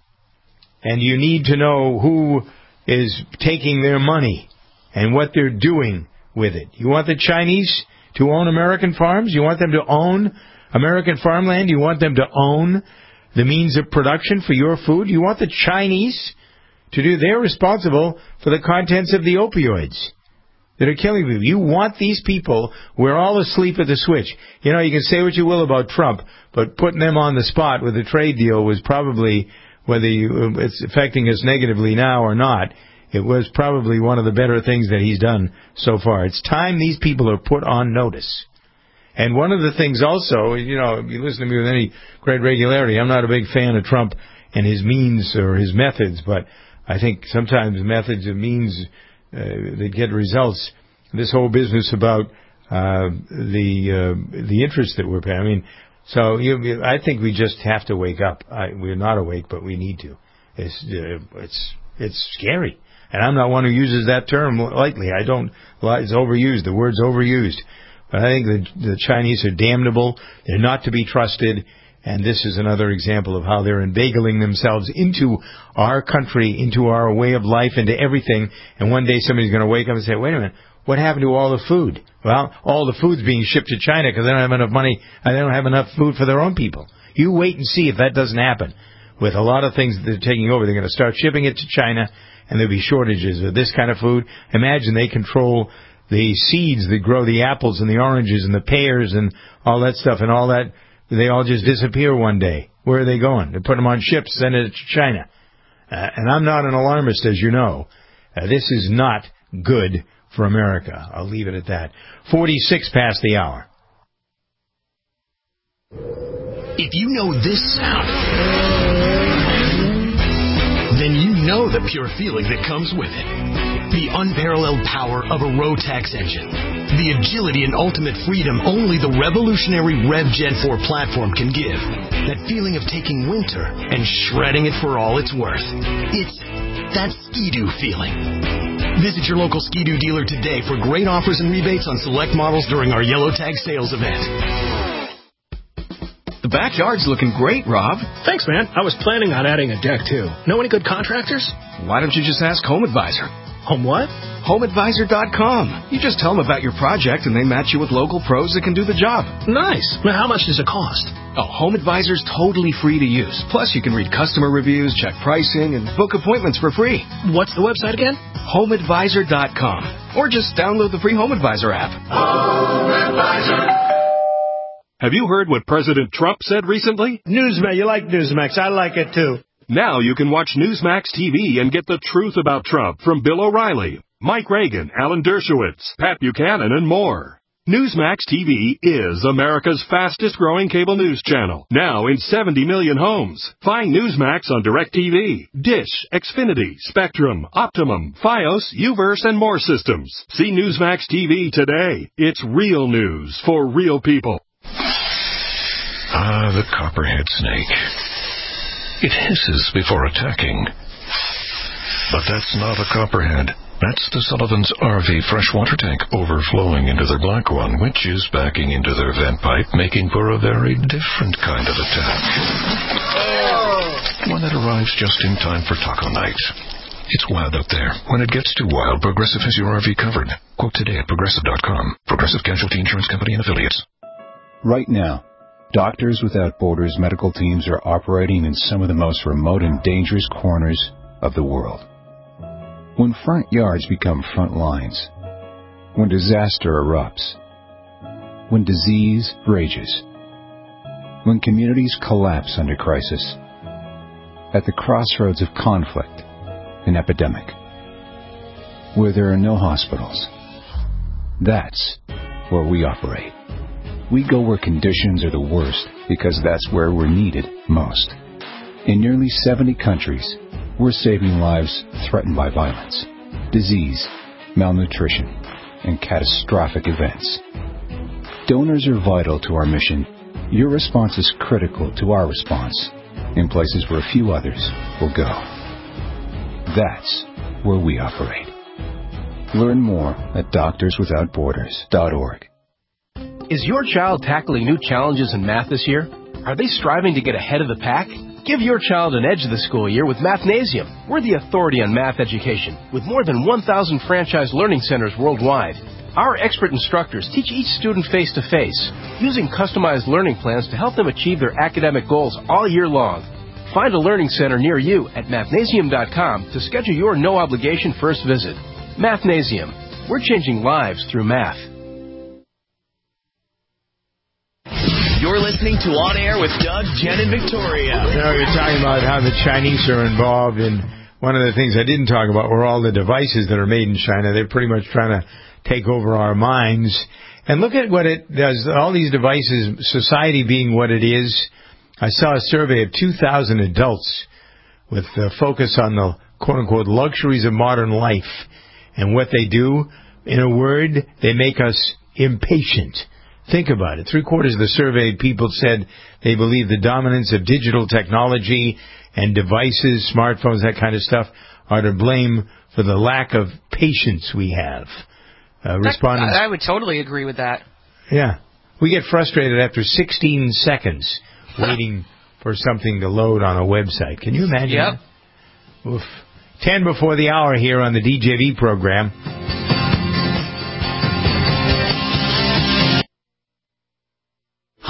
and you need to know who is taking their money and what they're doing with it. You want the Chinese to own American farms? You want them to own American farmland? You want them to own the means of production for your food? You want the Chinese to do, they're responsible for the contents of the opioids that are killing people. You want these people, we're all asleep at the switch. You know, you can say what you will about Trump, but putting them on the spot with a trade deal was probably, whether you, it's affecting us negatively now or not, it was probably one of the better things that he's done so far. It's time these people are put on notice. And one of the things also, you know, if you listen to me with any great regularity, I'm not a big fan of Trump and his means or his methods, but I think sometimes methods and means uh, that get results. This whole business about uh, the uh, the interest that we're paying. I mean, so you, I think we just have to wake up. I, we're not awake, but we need to. It's uh, it's it's scary. And I'm not one who uses that term lightly. I don't, it's overused. The word's overused. But I think the, the Chinese are damnable. They're not to be trusted. And this is another example of how they're inveigling themselves into our country, into our way of life, into everything. And one day somebody's going to wake up and say, wait a minute, what happened to all the food? Well, all the food's being shipped to China because they don't have enough money and they don't have enough food for their own people. You wait and see if that doesn't happen. With a lot of things that they're taking over, they're going to start shipping it to China, and there'll be shortages of this kind of food. Imagine they control the seeds that grow the apples and the oranges and the pears and all that stuff, and all that, they all just disappear one day. Where are they going? They put them on ships, send it to China. Uh, and I'm not an alarmist, as you know. Uh, this is not good for America. I'll leave it at that. forty-six past the hour. If you know this sound, then you know the pure feeling that comes with it. The unparalleled power of a Rotax engine. The agility and ultimate freedom only the revolutionary Rev Gen four platform can give. That feeling of taking winter and shredding it for all it's worth. It's that Ski-Doo feeling. Visit your local Ski-Doo dealer today for great offers and rebates on select models during our Yellow Tag sales event. The backyard's looking great, Rob. Thanks, man. I was planning on adding a deck, too. Know any good contractors? Why don't you just ask Home Advisor? Home what? home advisor dot com. You just tell them about your project, and they match you with local pros that can do the job. Nice. Now, how much does it cost? Oh, Home Advisor's totally free to use. Plus, you can read customer reviews, check pricing, and book appointments for free. What's the website again? home advisor dot com. Or just download the free Home Advisor app. Home Advisor. Have you heard what President Trump said recently? Newsmax, you like Newsmax. I like it, too. Now you can watch Newsmax T V and get the truth about Trump from Bill O'Reilly, Mike Reagan, Alan Dershowitz, Pat Buchanan, and more. Newsmax T V is America's fastest-growing cable news channel, now in seventy million homes. Find Newsmax on DirecTV, Dish, Xfinity, Spectrum, Optimum, Fios, U-verse, and more systems. See Newsmax T V today. It's real news for real people. Ah, the copperhead snake. It hisses before attacking. But that's not a copperhead. That's the Sullivan's R V freshwater tank overflowing into their black one, which is backing into their vent pipe, making for a very different kind of attack. One that arrives just in time for taco night. It's wild out there. When it gets too wild, Progressive has your R V covered. Quote today at Progressive dot com. Progressive Casualty Insurance Company and Affiliates. Right now, Doctors Without Borders medical teams are operating in some of the most remote and dangerous corners of the world. When front yards become front lines, when disaster erupts, when disease rages, when communities collapse under crisis, at the crossroads of conflict and epidemic, where there are no hospitals, that's where we operate. We go where conditions are the worst because that's where we're needed most. In nearly seventy countries, we're saving lives threatened by violence, disease, malnutrition, and catastrophic events. Donors are vital to our mission. Your response is critical to our response in places where few others will go. That's where we operate. Learn more at doctors without borders dot org. Is your child tackling new challenges in math this year? Are they striving to get ahead of the pack? Give your child an edge this school year with Mathnasium. We're the authority on math education with more than one thousand franchise learning centers worldwide. Our expert instructors teach each student face-to-face, using customized learning plans to help them achieve their academic goals all year long. Find a learning center near you at mathnasium dot com to schedule your no-obligation first visit. Mathnasium. We're changing lives through math. You're listening to On Air with Doug, Jen, and Victoria. You know, you're talking about how the Chinese are involved, and one of the things I didn't talk about were all the devices that are made in China. They're pretty much trying to take over our minds. And look at what it does. All these devices, society being what it is. I saw a survey of two thousand adults with a focus on the quote-unquote luxuries of modern life. And what they do, in a word, they make us impatient. Think about it. Three-quarters of the surveyed people said they believe the dominance of digital technology and devices, smartphones, that kind of stuff, are to blame for the lack of patience we have. Uh, respondents, I would totally agree with that. Yeah. We get frustrated after sixteen seconds waiting for something to load on a website. Can you imagine Yep. that? Oof. Ten before the hour here on the D J V program.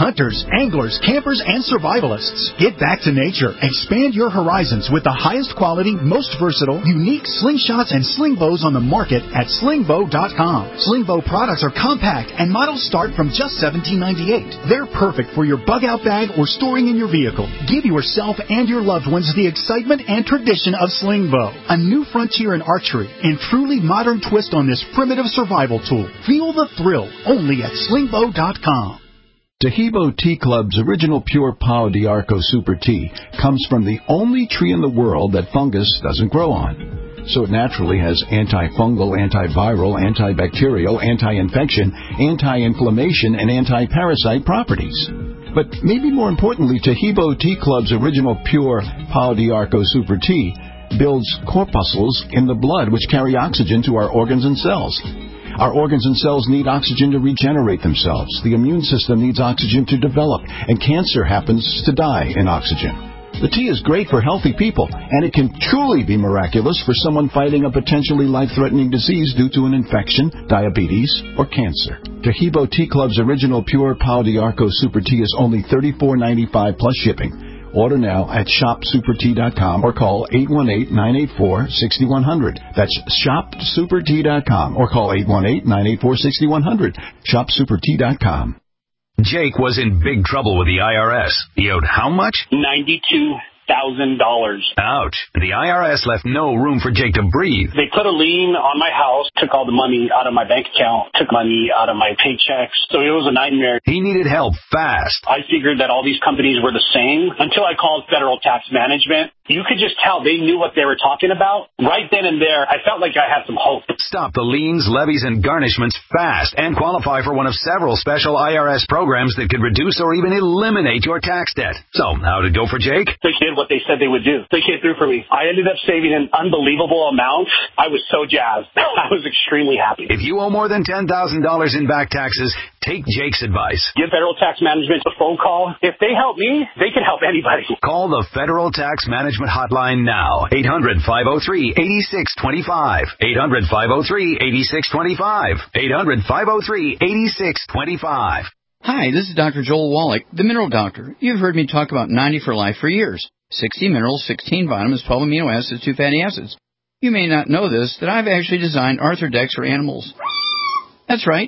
hunters, anglers, campers, and survivalists. Get back to nature. Expand your horizons with the highest quality, most versatile, unique slingshots and sling bows on the market at sling bow dot com. Sling bow products are compact and models start from just seventeen ninety-eight. They're perfect for your bug-out bag or storing in your vehicle. Give yourself and your loved ones the excitement and tradition of sling bow. A new frontier in archery and truly modern twist on this primitive survival tool. Feel the thrill only at sling bow dot com. Tahibo Tea Club's original pure Pau d'Arco Super Tea comes from the only tree in the world that fungus doesn't grow on. So it naturally has antifungal, antiviral, antibacterial, anti-infection, anti-inflammation, and anti-parasite properties. But maybe more importantly, Tahibo Tea Club's original pure Pau d'Arco Super Tea builds corpuscles in the blood which carry oxygen to our organs and cells. Our organs and cells need oxygen to regenerate themselves. The immune system needs oxygen to develop, and cancer happens to die in oxygen. The tea is great for healthy people, and it can truly be miraculous for someone fighting a potentially life-threatening disease due to an infection, diabetes, or cancer. Tahibo Tea Club's original pure Pau d'Arco Super Tea is only thirty-four ninety-five plus shipping. Order now at shop super tea dot com or call eight one eight, nine eight four, six one zero zero. That's shop super tea dot com or call eight one eight, nine eight four, six one zero zero. shop super tea dot com. Jake was in big trouble with the I R S. He owed how much? ninety-two thousand dollars. Ouch. The I R S left no room for Jake to breathe. They put a lien on my house, took all the money out of my bank account, took money out of my paychecks. So it was a nightmare. He needed help fast. I figured that all these companies were the same until I called Federal Tax Management. You could just tell they knew what they were talking about. Right then and there, I felt like I had some hope. Stop the liens, levies, and garnishments fast and qualify for one of several special I R S programs that could reduce or even eliminate your tax debt. So, how'd it go for Jake? They did what they said they would do. They came through for me. I ended up saving an unbelievable amount. I was so jazzed. I was extremely happy. If you owe more than ten thousand dollars in back taxes, take Jake's advice. Give Federal Tax Management a phone call. If they help me, they can help anybody. Call the Federal Tax Management hotline now. eight hundred, five oh three, eight six two five. eight hundred, five oh three, eight six two five. eight hundred, five oh three, eight six two five. Hi, this is Doctor Joel Wallach, the Mineral Doctor. You've heard me talk about ninety for Life for years. sixty minerals, sixteen vitamins, twelve amino acids, two fatty acids. You may not know this, that I've actually designed Arthrodex for animals. That's right.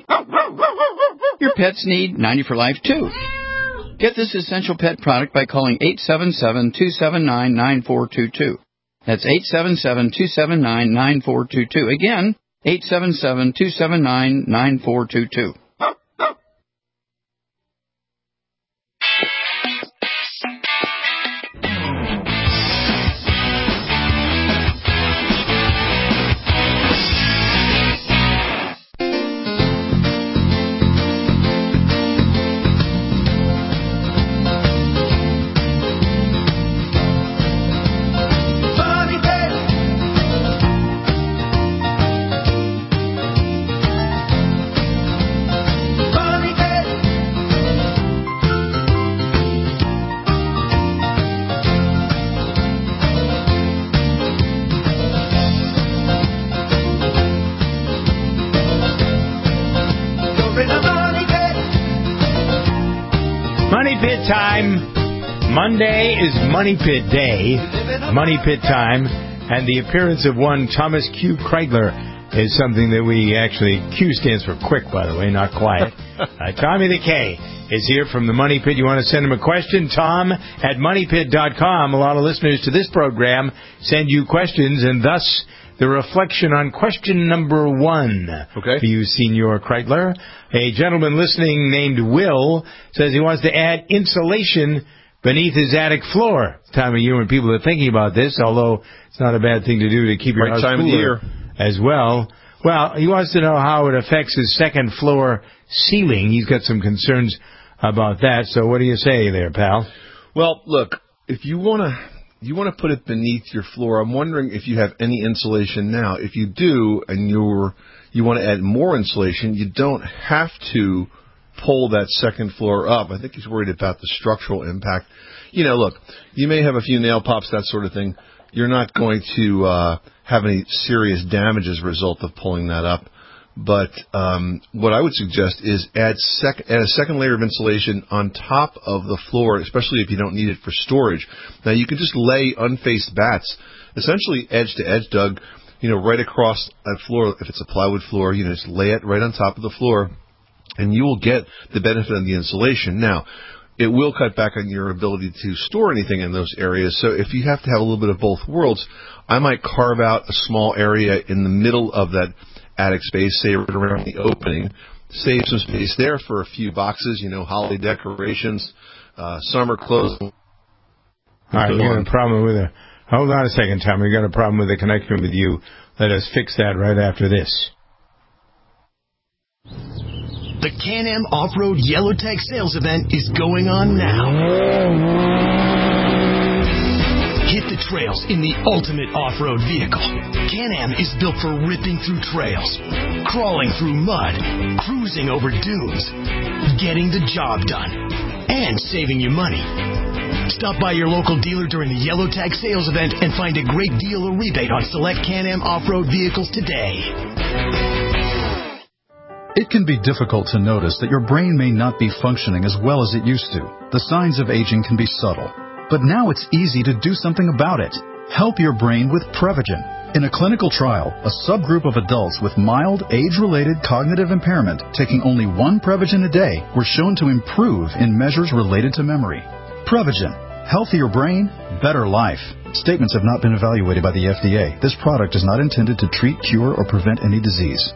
Your pets need ninety for Life, too. Get this essential pet product by calling eight seven seven, two seven nine, nine four two two. That's eight seven seven, two seven nine, nine four two two. Again, eight seven seven, two seven nine, nine four two two. Monday is Money Pit Day, Money Pit time, and the appearance of one Thomas Q. Kreidler is something that we actually, Q stands for quick, by the way, not quiet. uh, Tommy the K is here from the Money Pit. You want to send him a question? Tom at money pit dot com. A lot of listeners to this program send you questions, and thus the reflection on question number one. Okay. For you, Senior Kreidler. A gentleman listening named Will says he wants to add insulation beneath his attic floor. Time of year when people are thinking about this, although it's not a bad thing to do to keep your right house time cooler of the year. As well. Well, he wants to know how it affects his second floor ceiling. He's got some concerns about that. So what do you say there, pal? Well, look, if you want to you want to put it beneath your floor, I'm wondering if you have any insulation now. If you do, and you're you want to add more insulation, you don't have to pull that second floor up. I think he's worried about the structural impact. You know, look, you may have a few nail pops, that sort of thing. You're not going to uh, have any serious damage as a result of pulling that up. But um, what I would suggest is add, sec- add a second layer of insulation on top of the floor, especially if you don't need it for storage. Now, you can just lay unfaced bats, essentially edge to edge, Doug, you know, right across that floor. If it's a plywood floor, you know, just lay it right on top of the floor, and you will get the benefit of the insulation. Now, it will cut back on your ability to store anything in those areas. So if you have to have a little bit of both worlds, I might carve out a small area in the middle of that attic space, say right around the opening, save some space there for a few boxes, you know, holiday decorations, uh, summer clothes. All right, you got a problem with it. Hold on a second, Tom. We got a problem with the connection with you. Let us fix that right after this. The Can-Am Off-Road YellowTech sales event is going on now. Hit the trails in the ultimate off-road vehicle. Can-Am is built for ripping through trails, crawling through mud, cruising over dunes, getting the job done, and saving you money. Stop by your local dealer during the YellowTech sales event and find a great deal or rebate on select Can-Am off-road vehicles today. It can be difficult to notice that your brain may not be functioning as well as it used to. The signs of aging can be subtle. But now it's easy to do something about it. Help your brain with Prevagen. In a clinical trial, a subgroup of adults with mild age-related cognitive impairment taking only one Prevagen a day were shown to improve in measures related to memory. Prevagen. Healthier brain, better life. Statements have not been evaluated by the F D A. This product is not intended to treat, cure, or prevent any disease.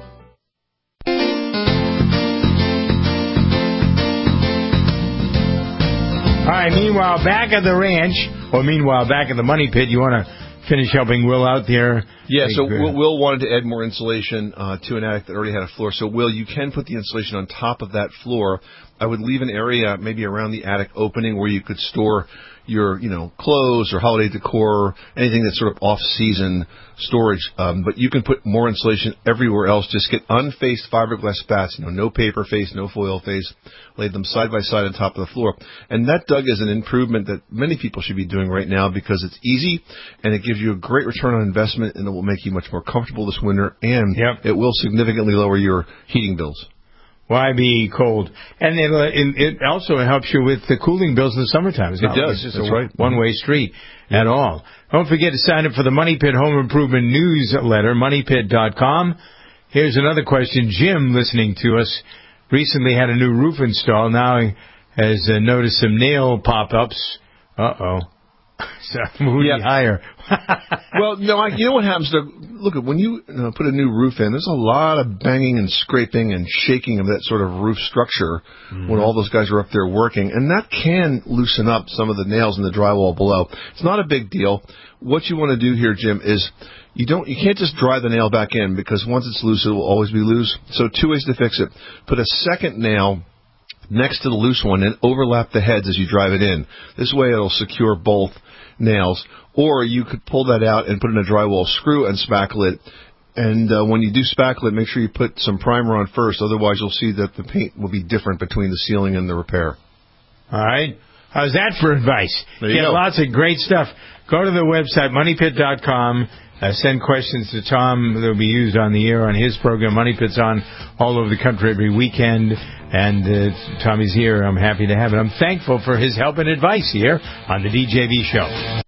All right, meanwhile, back at the ranch, or meanwhile, back at the money pit, you want to finish helping Will out there? Yeah, so Will, Will wanted to add more insulation uh, to an attic that already had a floor. So, Will, you can put the insulation on top of that floor. I would leave an area maybe around the attic opening where you could store your, you know, clothes or holiday decor, anything that's sort of off-season storage. Um, but you can put more insulation everywhere else. Just get unfaced fiberglass bats, you know, no paper face, no foil face. Lay them side by side on top of the floor. And that, Doug, is an improvement that many people should be doing right now because it's easy and it gives you a great return on investment, and it will make you much more comfortable this winter, and yep. it will significantly lower your heating bills. Why be cold? And it, it also helps you with the cooling bills in the summertime. It's it not does. Like it's just That's a right. one-way street at all. Don't forget to sign up for the Money Pit Home Improvement newsletter, money pit dot com. Here's another question. Jim, listening to us, recently had a new roof installed. Now he has uh, noticed some nail pop-ups. Uh-oh. So moving yeah. higher. Well, no, I, you know what happens? To, look, when you, you know, put a new roof in, there's a lot of banging and scraping and shaking of that sort of roof structure mm-hmm. when all those guys are up there working, and that can loosen up some of the nails in the drywall below. It's not a big deal. What you want to do here, Jim, is you don't, you can't just drive the nail back in because once it's loose, it will always be loose. So two ways to fix it: put a second nail next to the loose one and overlap the heads as you drive it in. This way, it'll secure both nails. Or you could pull that out and put in a drywall screw and spackle it. And uh, when you do spackle it, make sure you put some primer on first. Otherwise, you'll see that the paint will be different between the sealing and the repair. All right. How's that for advice? There you Get go. Lots of great stuff. Go to the website, money pit dot com. Uh, send questions to Tom. They'll be used on the air on his program. Money Pit's on all over the country every weekend. And uh, Tommy's here. I'm happy to have it. I'm thankful for his help and advice here on the D J V Show.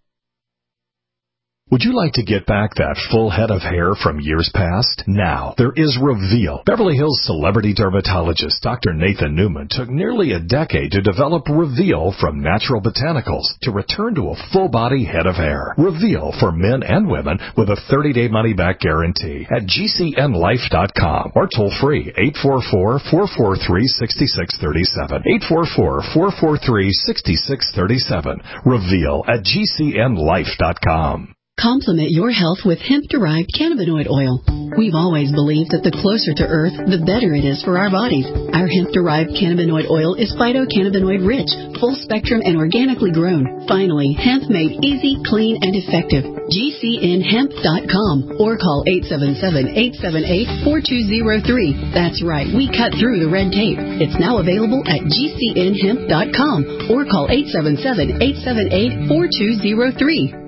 Would you like to get back that full head of hair from years past? Now, there is Reveal. Beverly Hills celebrity dermatologist Doctor Nathan Newman took nearly a decade to develop Reveal from natural botanicals to return to a full-body head of hair. Reveal for men and women with a thirty-day money-back guarantee at G C N life dot com or toll-free eight four four, four four three, six six three seven. eight four four, four four three, six six three seven. Reveal at G C N life dot com. Complement your health with hemp-derived cannabinoid oil. We've always believed that the closer to Earth, the better it is for our bodies. Our hemp-derived cannabinoid oil is phytocannabinoid-rich, full-spectrum, and organically grown. Finally, hemp made easy, clean, and effective. G C N hemp dot com or call eight seven seven, eight seven eight, four two zero three. That's right, we cut through the red tape. It's now available at G C N hemp dot com or call eight seven seven, eight seven eight, four two zero three.